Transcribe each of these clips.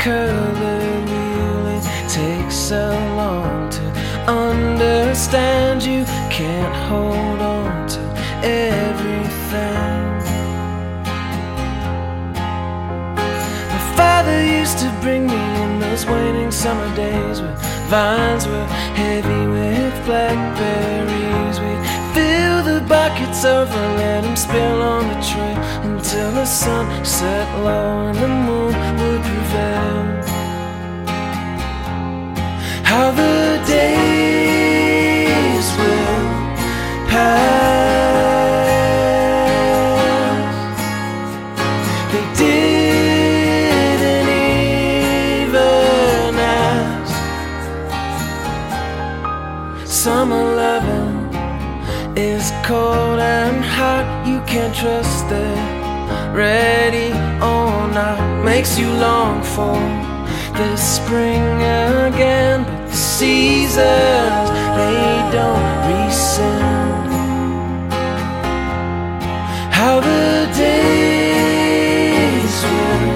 color wheel. It takes so long to understand. You can't hold on to everything. My father used to bring me in those waning summer days where vines were heavy with blackberries. We'd fill the buckets over, let them spill on the trail until the sun set low and the moon would prevail. How the days will pass. They didn't even ask. Summer loving is cold and hot. You can't trust it, ready or not. Makes you long for the spring again, but the seasons, they don't rescind. How the days will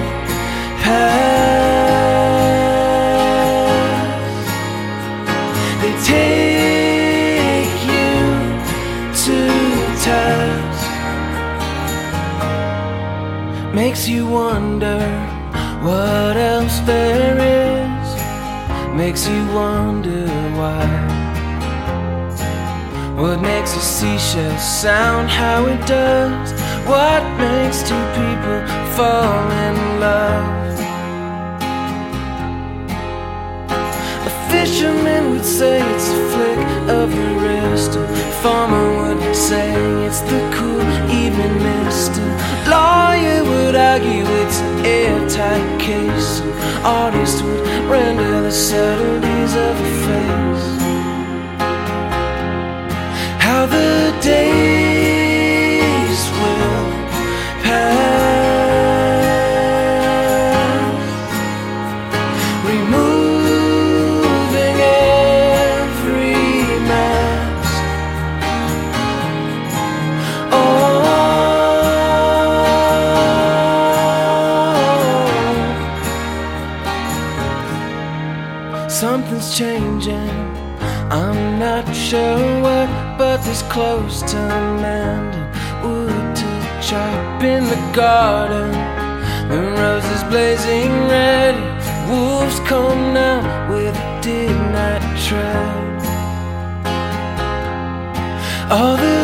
pass. They take you to task. Makes you wonder what else there is. Makes you wonder why. What makes a seashell sound how it does? What makes two people fall in love? A fisherman would say it's a flick of the wrist. A farmer would say it's the cool evening mist. A lawyer would argue it's an airtight case. An artist would render the subtleties of a face. How the days will pass, removing every mask. Something's changing, I'm not sure what, but this close to land and wood to chop in the garden. The roses blazing red, wolves come now with a midnight tread. All the